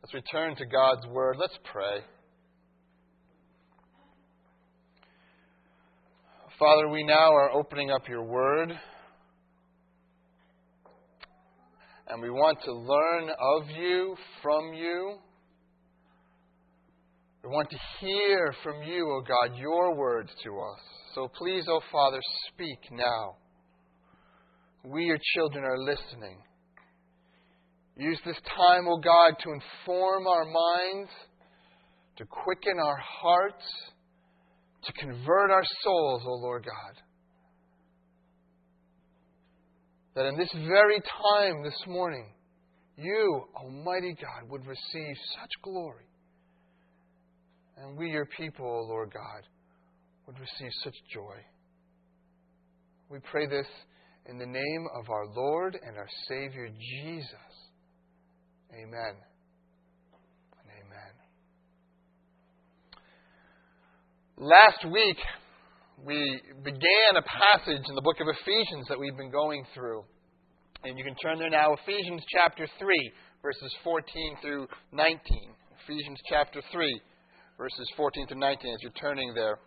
As we turn to God's Word, let's pray. Father, we now are opening up your Word, and we want to learn of you, from you. We want to hear from you, O God, your words to us. So please, O Father, speak now. We, your children, are listening. Use this time, O God, to inform our minds, to quicken our hearts, to convert our souls, O Lord God. That in this very time this morning, you, Almighty God, would receive such glory. And we, your people, O Lord God, would receive such joy. We pray this in the name of our Lord and our Savior, Jesus. Amen and amen. Last week, we began a passage in the book of Ephesians that we've been going through. And you can turn there now, Ephesians chapter 3, verses 14 through 19. Ephesians chapter 3, verses 14 through 19, as you're turning there.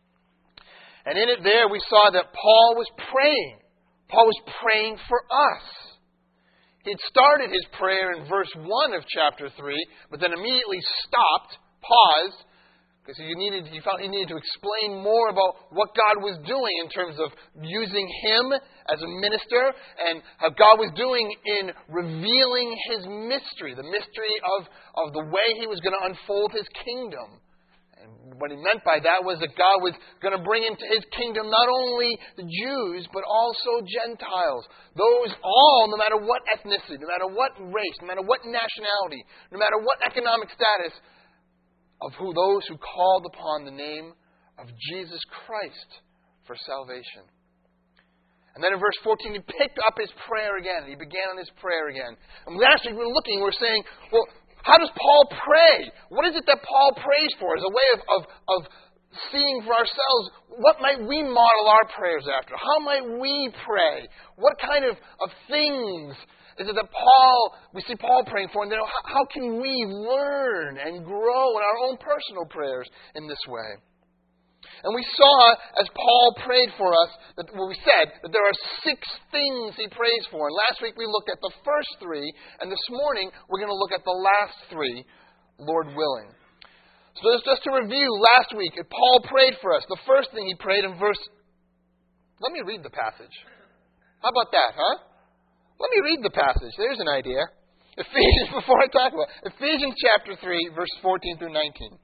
And in it there, we saw that Paul was praying. Paul was praying for us. He'd started his prayer in verse 1 of chapter 3, but then immediately stopped, paused, because he felt he needed to explain more about what God was doing in terms of using him as a minister and how God was doing in revealing his mystery, the mystery of the way he was going to unfold his kingdom. And what he meant by that was that God was going to bring into his kingdom not only the Jews, but also Gentiles. Those all, no matter what ethnicity, no matter what race, no matter what nationality, no matter what economic status, of those who called upon the name of Jesus Christ for salvation. And then in verse 14, he picked up his prayer again. He began on his prayer again. And last week we were saying, well, how does Paul pray? What is it that Paul prays for as a way of seeing for ourselves? What might we model our prayers after? How might we pray? What kind of things is it that we see Paul praying for? And then how can we learn and grow in our own personal prayers in this way? And we saw, as Paul prayed for us, we said that there are 6 things he prays for. And last week we looked at the first 3, and this morning we're going to look at the last 3, Lord willing. So just to review, last week Paul prayed for us. The first thing he prayed in verse... Let me read the passage. How about that, huh? Let me read the passage. There's an idea. Before I talk about it, Ephesians chapter 3, verse 14 through 19.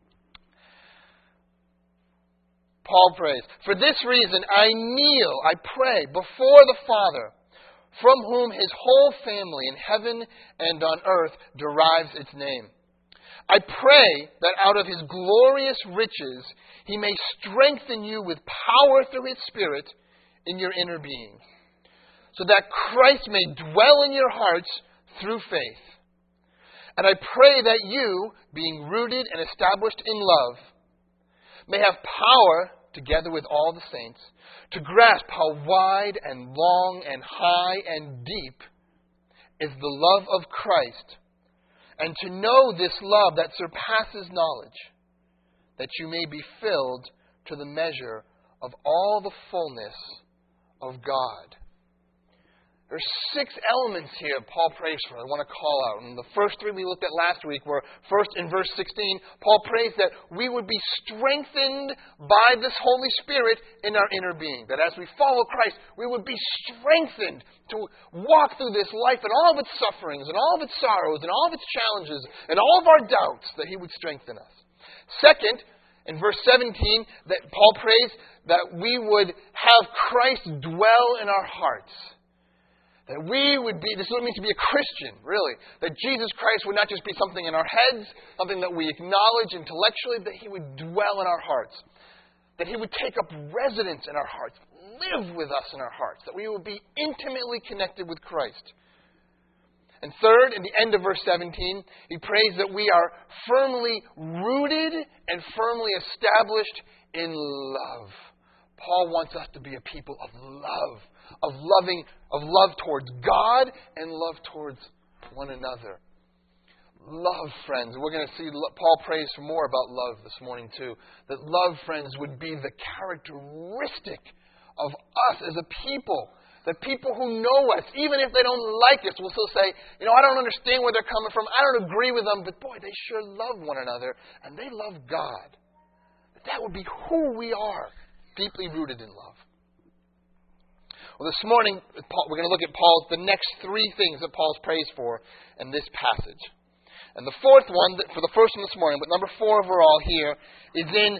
Paul prays, "For this reason I kneel, I pray, before the Father, from whom his whole family in heaven and on earth derives its name. I pray that out of his glorious riches he may strengthen you with power through his Spirit in your inner being, so that Christ may dwell in your hearts through faith. And I pray that you, being rooted and established in love, may have power, together with all the saints, to grasp how wide and long and high and deep is the love of Christ, and to know this love that surpasses knowledge, that you may be filled to the measure of all the fullness of God." There's 6 elements here Paul prays for I want to call out. And the first 3 we looked at last week were, first in verse 16, Paul prays that we would be strengthened by this Holy Spirit in our inner being. That as we follow Christ, we would be strengthened to walk through this life and all of its sufferings and all of its sorrows and all of its challenges and all of our doubts, that he would strengthen us. Second, in verse 17, that Paul prays that we would have Christ dwell in our hearts. That we would be, this is what it means to be a Christian, really. That Jesus Christ would not just be something in our heads, something that we acknowledge intellectually, that he would dwell in our hearts. That he would take up residence in our hearts, live with us in our hearts. That we would be intimately connected with Christ. And third, in the end of verse 17, he prays that we are firmly rooted and firmly established in love. Paul wants us to be a people of love, of love towards God and love towards one another. Love, friends. We're going to see Paul prays for more about love this morning too. That love, friends, would be the characteristic of us as a people. That people who know us, even if they don't like us, will still say, I don't understand where they're coming from. I don't agree with them, but boy, they sure love one another, and they love God. That would be who we are, deeply rooted in love. Well, this morning, we're going to look at the next three things that Paul prays for in this passage. And the fourth one, for the first one this morning, but number 4 overall here, is in...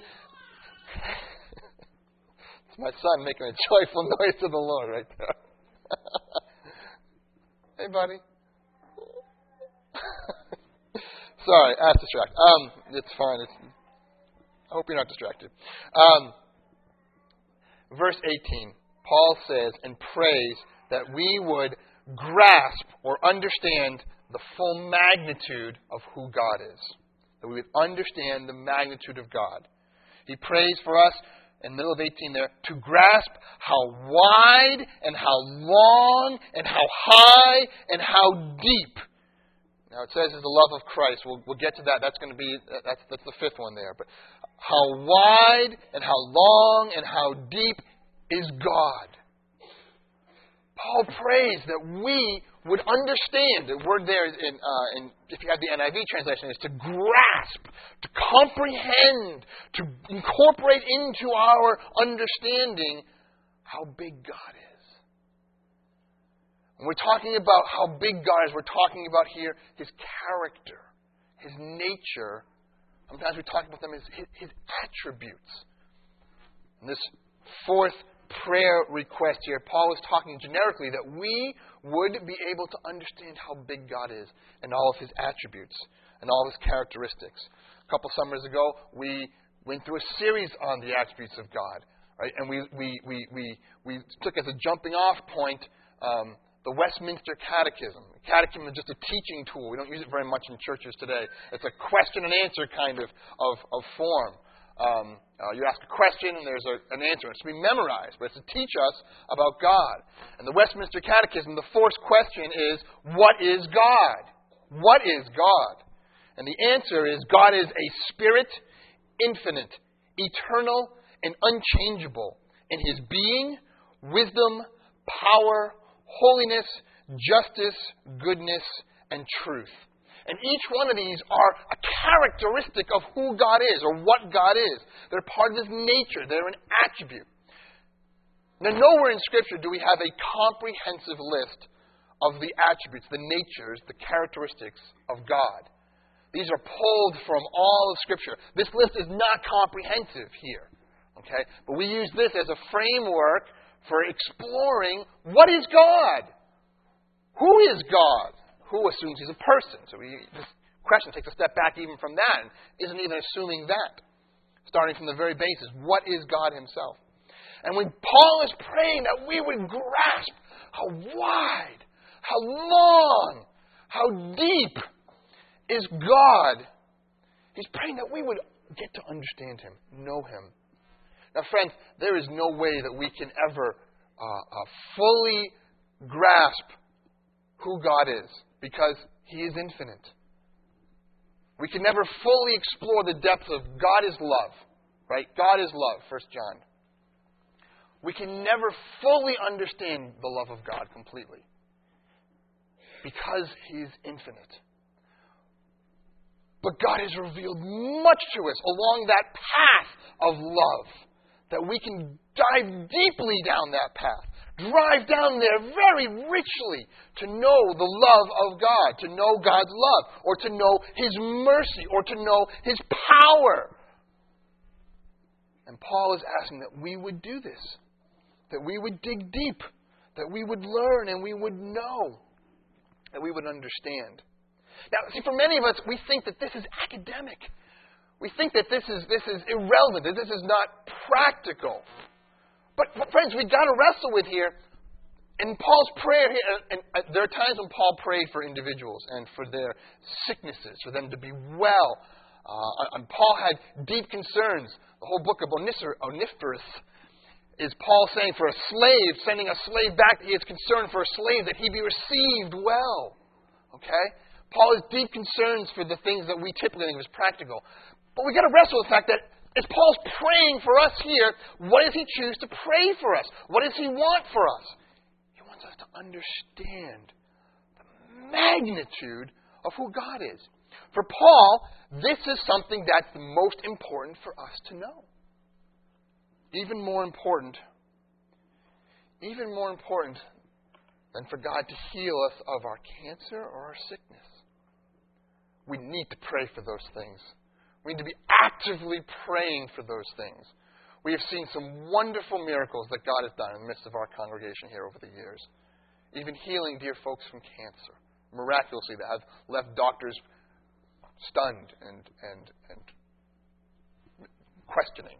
It's my son making a joyful noise to the Lord right there. Hey, buddy. Sorry, I was distracted. It's fine. I hope you're not distracted. Verse 18, Paul says and prays that we would grasp or understand the full magnitude of who God is. That we would understand the magnitude of God. He prays for us, in the middle of 18 there, to grasp how wide and how long and how high and how deep. Now it says is the love of Christ. We'll get to that. That's going to be that's the 5th one there. But how wide and how long and how deep is God. Paul prays that we would understand. The word there, if you have the NIV translation, is to grasp, to comprehend, to incorporate into our understanding how big God is. When we're talking about how big God is, we're talking about here His character, His nature. Sometimes we talk about them as His attributes. And this 4th prayer request here, Paul is talking generically that we would be able to understand how big God is and all of His attributes and all of His characteristics. A couple summers ago, we went through a series on the attributes of God, right? And we took as a jumping off point the Westminster Catechism. The Catechism is just a teaching tool. We don't use it very much in churches today. It's a question and answer kind of form. You ask a question and there's an answer. It's to be memorized, but it's to teach us about God. And the Westminster Catechism, the 4th question is, what is God? What is God? And the answer is, God is a spirit, infinite, eternal, and unchangeable in His being, wisdom, power, holiness, justice, goodness, and truth. And each one of these are a characteristic of who God is or what God is. They're part of His nature. They're an attribute. Now, nowhere in Scripture do we have a comprehensive list of the attributes, the natures, the characteristics of God. These are pulled from all of Scripture. This list is not comprehensive here. Okay? But we use this as a framework for exploring what is God? Who is God? Who assumes He's a person? So this question takes a step back even from that and isn't even assuming that. Starting from the very basis, what is God Himself? And when Paul is praying that we would grasp how wide, how long, how deep is God, he's praying that we would get to understand Him, know Him. Now, friends, there is no way that we can ever fully grasp who God is, because He is infinite. We can never fully explore the depths of God is love. Right? God is love, 1 John. We can never fully understand the love of God completely, because He is infinite. But God has revealed much to us along that path of love, that we can dive deeply down that path. Drive down there very richly to know the love of God, to know God's love, or to know His mercy, or to know His power. And Paul is asking that we would do this, that we would dig deep, that we would learn and we would know, that we would understand. Now, see, for many of us, we think that this is academic. We think that this is irrelevant, that this is not practical. But friends, we've got to wrestle with here. In Paul's prayer here, and there are times when Paul prayed for individuals and for their sicknesses, for them to be well. And Paul had deep concerns. The whole book of Onesiphorus is Paul saying for a slave, sending a slave back, he is concerned for a slave that he be received well. Okay? Paul has deep concerns for the things that we typically think of as practical. But we've got to wrestle with the fact that as Paul's praying for us here, what does he choose to pray for us? What does he want for us? He wants us to understand the magnitude of who God is. For Paul, this is something that's the most important for us to know. Even more important than for God to heal us of our cancer or our sickness. We need to pray for those things. We need to be actively praying for those things. We have seen some wonderful miracles that God has done in the midst of our congregation here over the years. Even healing dear folks from cancer, miraculously, that have left doctors stunned and questioning.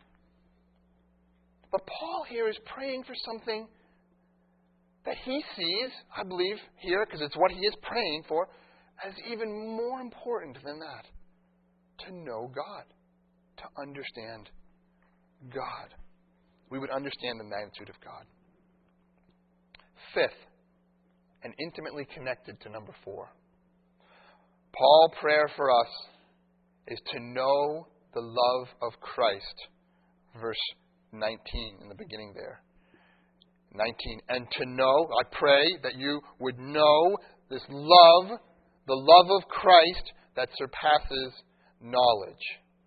But Paul here is praying for something that he sees, I believe, here, because it's what he is praying for, as even more important than that. To know God. To understand God. We would understand the magnitude of God. Fifth, and intimately connected to number 4. Paul's prayer for us is to know the love of Christ. Verse 19 in the beginning there. 19. And to know, I pray that you would know this love, the love of Christ that surpasses knowledge.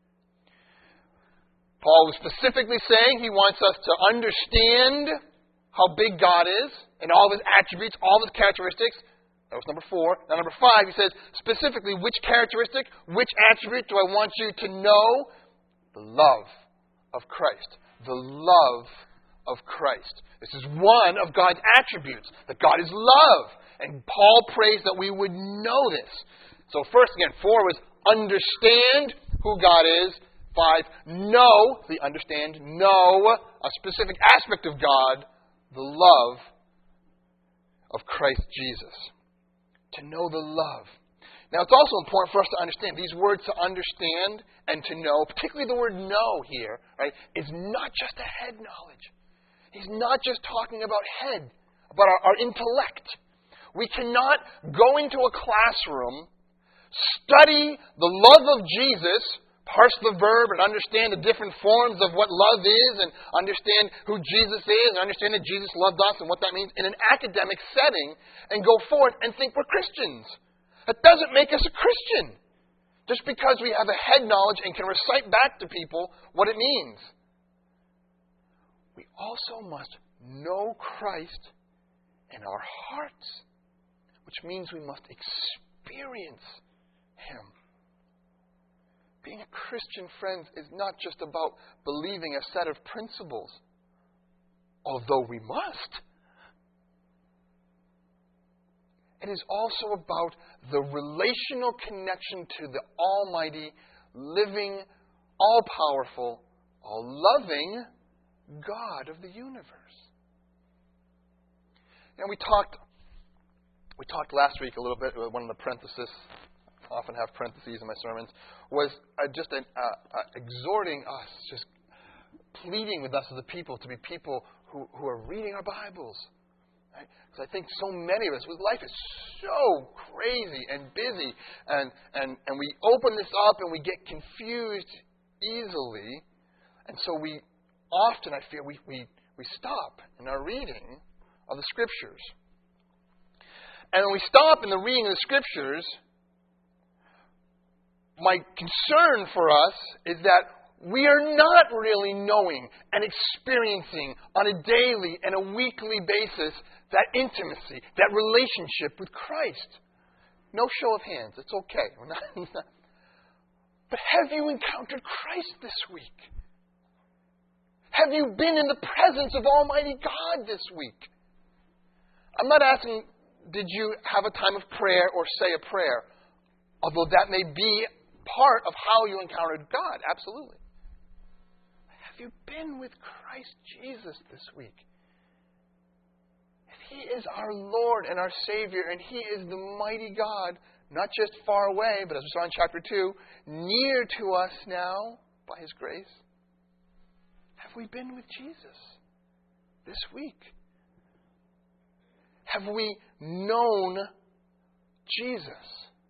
Paul was specifically saying he wants us to understand how big God is and all of His attributes, all of His characteristics. That was number 4. Now number 5, he says specifically which characteristic, which attribute do I want you to know? The love of Christ. The love of Christ. This is one of God's attributes, that God is love. And Paul prays that we would know this. So first again, 4 was understand who God is. 5, know, know a specific aspect of God, the love of Christ Jesus. To know the love. Now it's also important for us to understand these words to understand and to know, particularly the word know here, right, is not just a head knowledge. He's not just talking about head, about our intellect. We cannot go into a classroom, study the love of Jesus, parse the verb and understand the different forms of what love is and understand who Jesus is and understand that Jesus loved us and what that means in an academic setting and go forth and think we're Christians. That doesn't make us a Christian. Just because we have a head knowledge and can recite back to people what it means. We also must know Christ in our hearts, which means we must experience Him. Being a Christian, friends, is not just about believing a set of principles, although we must. It is also about the relational connection to the almighty, living, all-powerful, all-loving God of the universe. You know, we talked last week a little bit, one of the parentheses, I often have parentheses in my sermons, was just exhorting us, just pleading with us as a people to be people who are reading our Bibles. Right? Because I think so many of us, life is so crazy and busy, and we open this up and we get confused easily, and so we often, I feel, we stop in our reading of the Scriptures. And when we stop in the reading of the Scriptures, my concern for us is that we are not really knowing and experiencing on a daily and a weekly basis that intimacy, that relationship with Christ. No show of hands. It's okay. We're not. But have you encountered Christ this week? Have you been in the presence of Almighty God this week? I'm not asking, did you have a time of prayer or say a prayer? Although that may be part of how you encountered God. Absolutely. Have you been with Christ Jesus this week? If He is our Lord and our Savior, and He is the mighty God, not just far away, but as we saw in chapter 2, near to us now by His grace. Have we been with Jesus this week? Have we known Jesus?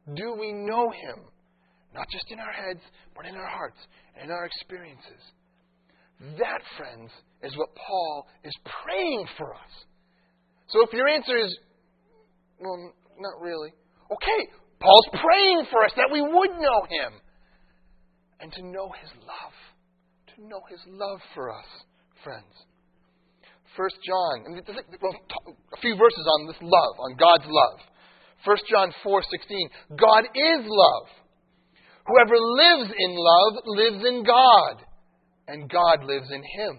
Do we know Him? Not just in our heads, but in our hearts and in our experiences. That, friends, is what Paul is praying for us. So if your answer is, well, not really. Okay, Paul's praying for us that we would know Him. And to know His love. To know His love for us, friends. 1 John, and a few verses on this love, on God's love. 1 John 4:16, God is love. Whoever lives in love lives in God, and God lives in him.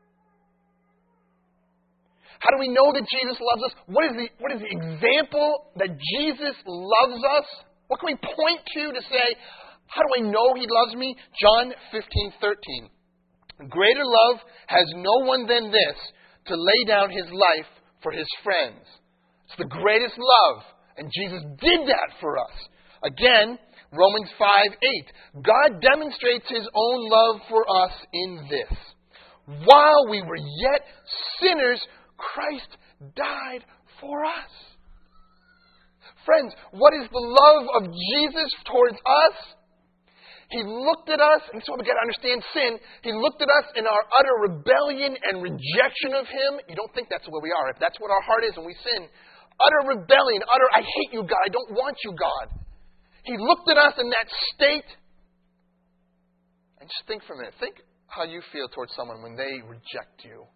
How do we know that Jesus loves us? What is the example that Jesus loves us? What can we point to say, how do I know He loves me? John 15:13. Greater love has no one than this, to lay down His life for His friends. It's the greatest love, and Jesus did that for us. Again, Romans 5:8. God demonstrates His own love for us in this. While we were yet sinners, Christ died for us. Friends, what is the love of Jesus towards us? He looked at us, and this is what we got to understand sin. He looked at us in our utter rebellion and rejection of Him. You don't think that's where we are. If that's what our heart is when we sin, utter rebellion, utter, I hate you, God, I don't want you, God. He looked at us in that state. And just think for a minute. Think how you feel towards someone when they reject you.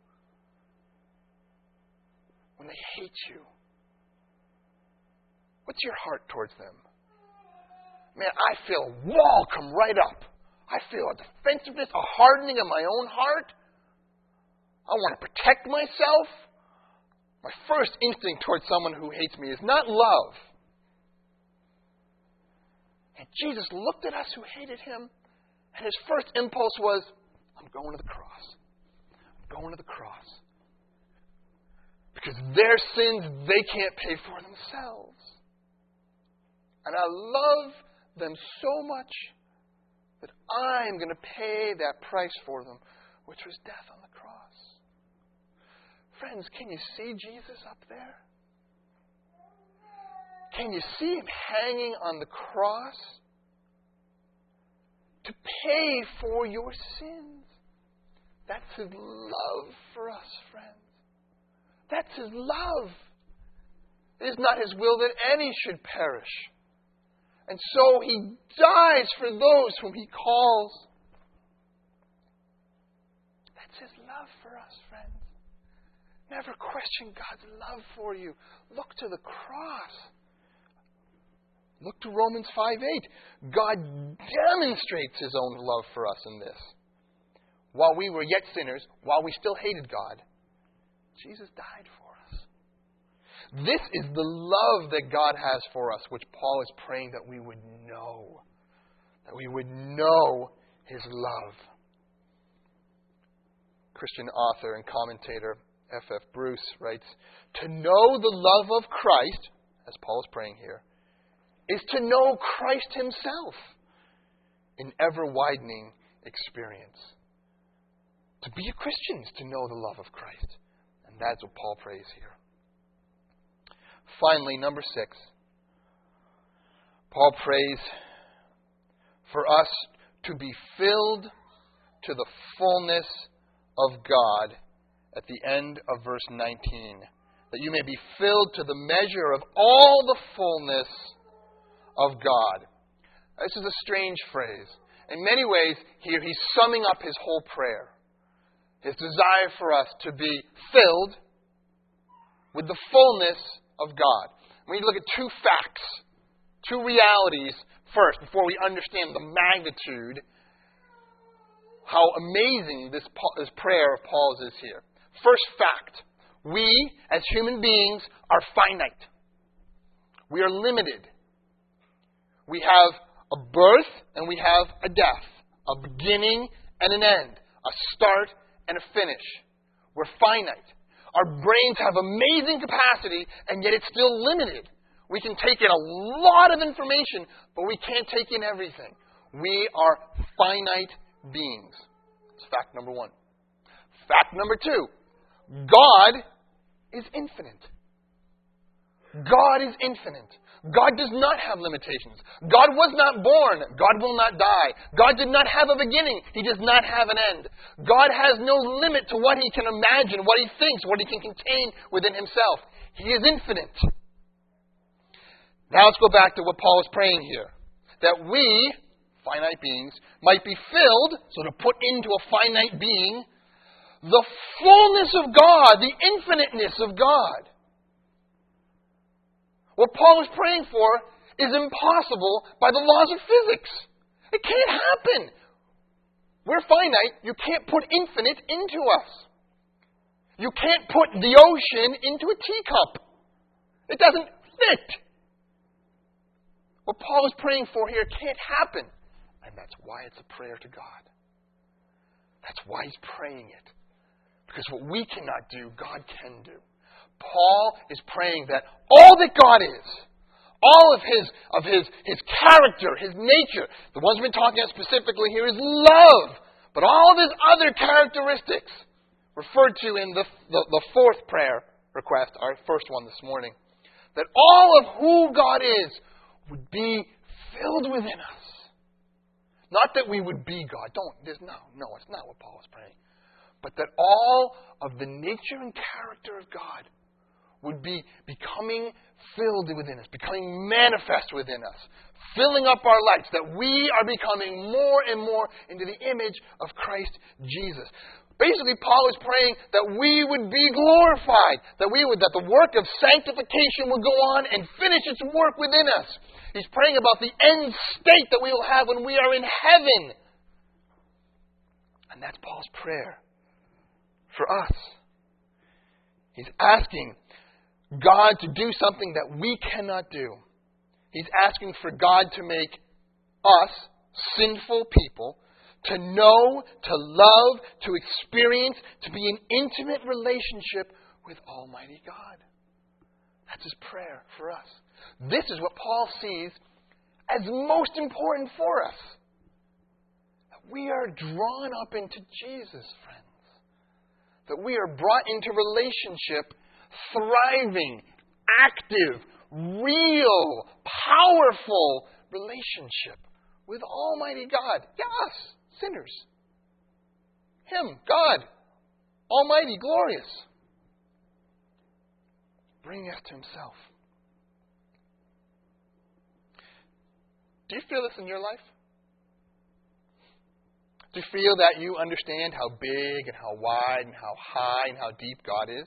When they hate you. What's your heart towards them? Man, I feel a wall come right up. I feel a defensiveness, a hardening of my own heart. I want to protect myself. My first instinct towards someone who hates me is not love. And Jesus looked at us who hated Him, and His first impulse was, I'm going to the cross. I'm going to the cross. Because their sins they can't pay for themselves. And I love them so much that I'm going to pay that price for them, which was death on the cross. Friends, can you see Jesus up there? Can you see Him hanging on the cross to pay for your sins? That's His love for us, friends. That's His love. It is not His will that any should perish. And so He dies for those whom He calls. That's His love for us, friends. Never question God's love for you. Look to the cross. Look to Romans 5:8. God demonstrates His own love for us in this. While we were yet sinners, while we still hated God, Jesus died for us. This is the love that God has for us, which Paul is praying that we would know. That we would know His love. Christian author and commentator F.F. Bruce writes, to know the love of Christ, as Paul is praying here, is to know Christ Himself in ever-widening experience. To be a Christian is to know the love of Christ. And that's what Paul prays here. Finally, number 6. Paul prays for us to be filled to the fullness of God at the end of verse 19. That you may be filled to the measure of all the fullness of God. This is a strange phrase. In many ways, here he's summing up his whole prayer. His desire for us to be filled with the fullness of God. We need to look at two facts, two realities first, before we understand the magnitude, how amazing this prayer of Paul's is here. First fact, we as human beings are finite. We are limited. We have a birth and we have a death, a beginning and an end, a start and a finish. We're finite. Our brains have amazing capacity, and yet it's still limited. We can take in a lot of information, but we can't take in everything. We are finite beings. That's fact number 1. Fact number 2, God is infinite. God is infinite. God does not have limitations. God was not born. God will not die. God did not have a beginning. He does not have an end. God has no limit to what He can imagine, what He thinks, what He can contain within Himself. He is infinite. Now let's go back to what Paul is praying here. That we, finite beings, might be filled, so to put into a finite being, the fullness of God, the infiniteness of God. What Paul is praying for is impossible by the laws of physics. It can't happen. We're finite. You can't put infinite into us. You can't put the ocean into a teacup. It doesn't fit. What Paul is praying for here can't happen. And that's why it's a prayer to God. That's why he's praying it. Because what we cannot do, God can do. Paul is praying that all that God is, all of his character, His nature, the ones we've been talking about specifically here is love, but all of His other characteristics referred to in the fourth prayer request, our first one this morning, that all of who God is would be filled within us. Not that we would be God. It's not what Paul is praying. But that all of the nature and character of God would be becoming filled within us, becoming manifest within us, filling up our lives, that we are becoming more and more into the image of Christ Jesus. Basically, Paul is praying that we would be glorified, that the work of sanctification would go on and finish its work within us. He's praying about the end state that we will have when we are in heaven. And that's Paul's prayer for us. He's asking God to do something that we cannot do. He's asking for God to make us, sinful people, to know, to love, to experience, to be in intimate relationship with Almighty God. That's his prayer for us. This is what Paul sees as most important for us. That we are drawn up into Jesus, friends. That we are brought into relationship, thriving, active, real, powerful relationship with Almighty God. Yes, sinners. Him, God, Almighty, glorious. Bring us to Himself. Do you feel this in your life? Do you feel that you understand how big and how wide and how high and how deep God is?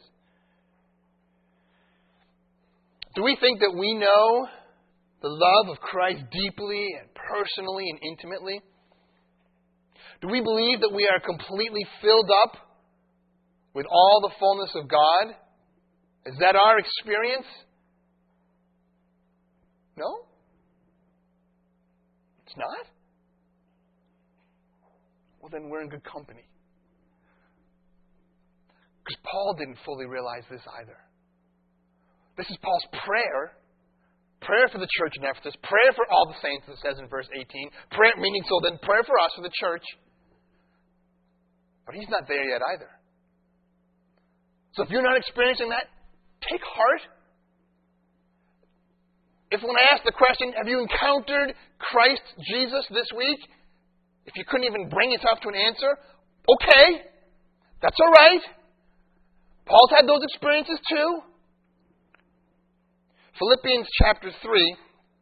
Do we think that we know the love of Christ deeply and personally and intimately? Do we believe that we are completely filled up with all the fullness of God? Is that our experience? No? It's not? Well, then we're in good company. Because Paul didn't fully realize this either. This is Paul's prayer. Prayer for the church in Ephesus. Prayer for all the saints, it says in verse 18. Prayer, meaning so then prayer for us, for the church. But he's not there yet either. So if you're not experiencing that, take heart. If when I ask the question, have you encountered Christ Jesus this week? If you couldn't even bring yourself to an answer, okay. That's all right. Paul's had those experiences too. Philippians chapter 3.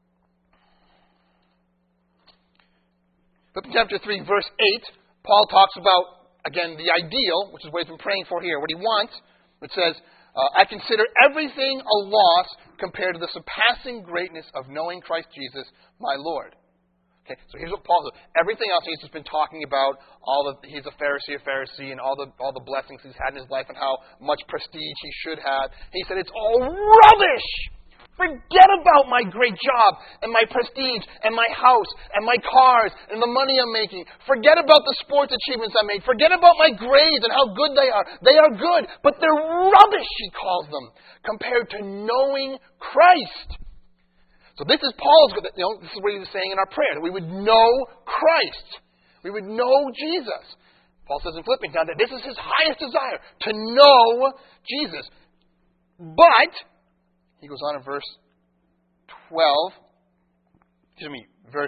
Philippians chapter 3, verse 8. Paul talks about, again, the ideal, which is what he's been praying for here. What he wants, it says, I consider everything a loss compared to the surpassing greatness of knowing Christ Jesus, my Lord. Okay, so here's what Paul says. Everything else he's just been talking about, he's a Pharisee, and all the blessings he's had in his life and how much prestige he should have. He said, it's all rubbish! Forget about my great job and my prestige and my house and my cars and the money I'm making. Forget about the sports achievements I made. Forget about my grades and how good they are. They are good, but they're rubbish, he calls them, compared to knowing Christ. So this is Paul's, this is what he was saying in our prayer, that we would know Christ. We would know Jesus. Paul says in Philippians now that this is his highest desire, to know Jesus. But he goes on in verse 12. Excuse me, verse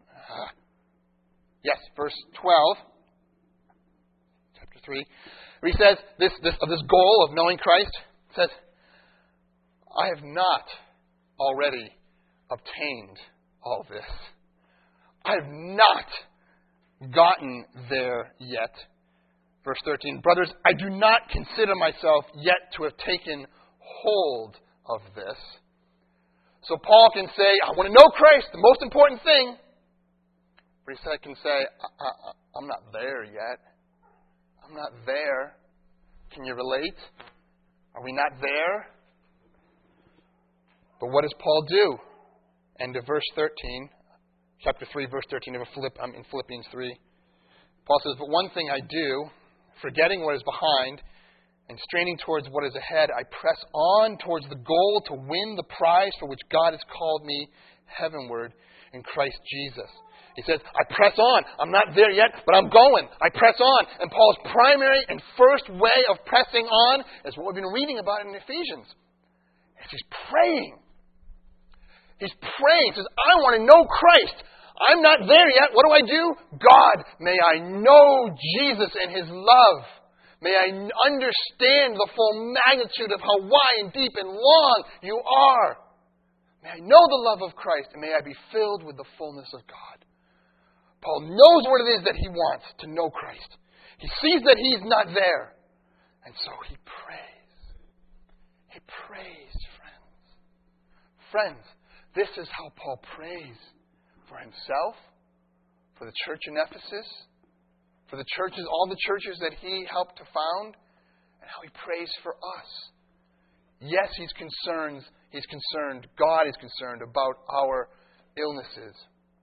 12, chapter 3, where he says this goal of knowing Christ. It says, I have not already obtained all this. I have not gotten there yet. Verse 13, brothers, I do not consider myself yet to have taken hold of this. So Paul can say, I want to know Christ, the most important thing. But he can say, I'm not there yet. I'm not there. Can you relate? Are we not there? But what does Paul do? End of verse 13, chapter 3, verse 13 of in Philippians 3. Paul says, but one thing I do, forgetting what is behind and straining towards what is ahead, I press on towards the goal to win the prize for which God has called me heavenward in Christ Jesus. He says, I press on. I'm not there yet, but I'm going. I press on. And Paul's primary and first way of pressing on is what we've been reading about in Ephesians. He's praying. He's praying. He says, I want to know Christ. I'm not there yet. What do? God, may I know Jesus and His love. May I understand the full magnitude of how wide and deep and long You are. May I know the love of Christ, and may I be filled with the fullness of God. Paul knows what it is that he wants, to know Christ. He sees that he's not there. And so he prays. He prays, friends. Friends, this is how Paul prays for himself, for the church in Ephesus, for the churches, all the churches that he helped to found, and how he prays for us. Yes, he's concerned, God is concerned about our illnesses.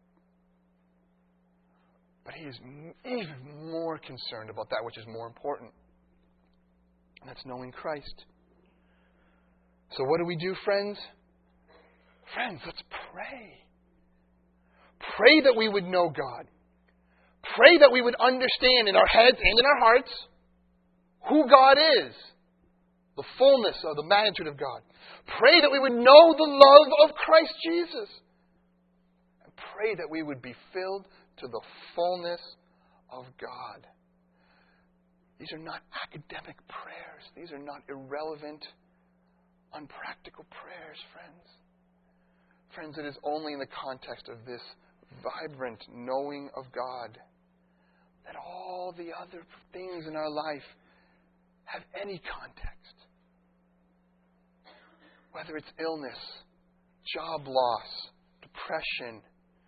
But he is even more concerned about that which is more important. And that's knowing Christ. So what do, friends? Friends, let's pray. Pray that we would know God. Pray that we would understand in our heads and in our hearts who God is. The fullness of the magnitude of God. Pray that we would know the love of Christ Jesus. And pray that we would be filled to the fullness of God. These are not academic prayers. These are not irrelevant, unpractical prayers, friends. Friends, it is only in the context of this vibrant knowing of God that all the other things in our life have any context. Whether it's illness, job loss, depression,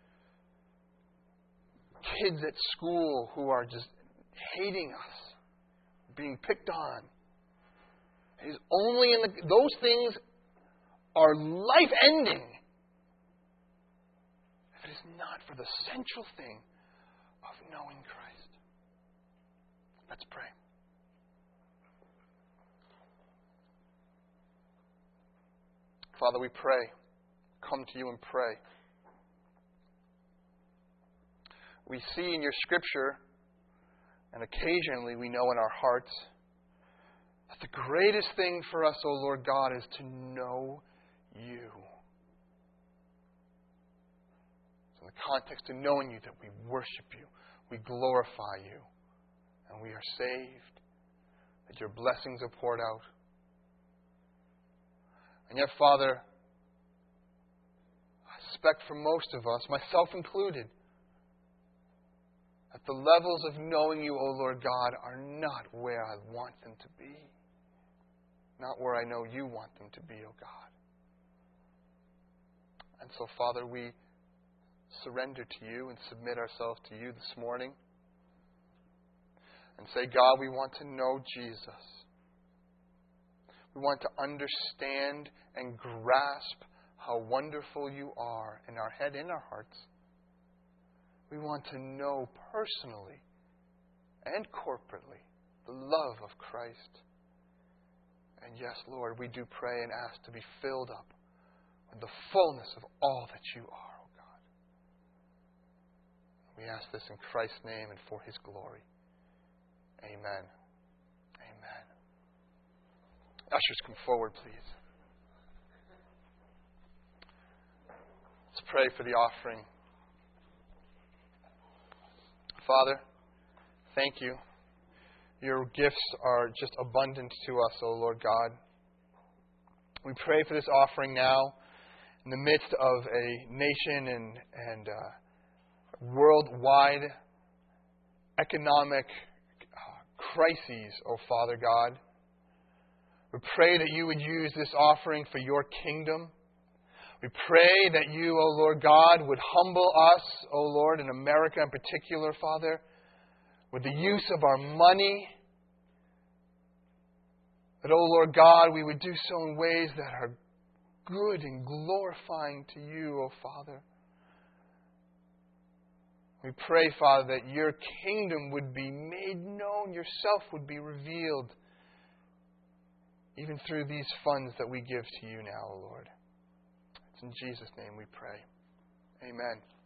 kids at school who are just hating us, being picked on. It is only in those things are life-ending if it is not for the central thing of knowing Christ. Let's pray. Father, we pray. Come to You and pray. We see in Your Scripture, and occasionally we know in our hearts, that the greatest thing for us, O Lord God, is to know You. So in the context of knowing You, that we worship You, we glorify You, and we are saved, that Your blessings are poured out. And yet, Father, I suspect for most of us, myself included, that the levels of knowing You, O Lord God, are not where I want them to be. Not where I know You want them to be, O God. And so, Father, we surrender to You and submit ourselves to You this morning and say, God, we want to know Jesus. We want to understand and grasp how wonderful You are in our head, in our hearts. We want to know personally and corporately the love of Christ. And yes, Lord, we do pray and ask to be filled up with the fullness of all that You are, O God. We ask this in Christ's name and for His glory. Amen. Amen. Ushers, come forward, please. Let's pray for the offering. Father, thank you. Your gifts are just abundant to us, O Lord God. We pray for this offering now in the midst of a nation and worldwide economic crises, O Father God. We pray that you would use this offering for your kingdom. We pray that you, O Lord God, would humble us, O Lord, in America in particular, Father, with the use of our money. That, O Lord God, we would do so in ways that are good and glorifying to you, O Father. We pray, Father, that your kingdom would be made known, yourself would be revealed, even through these funds that we give to you now, O Lord. It's in Jesus' name we pray. Amen.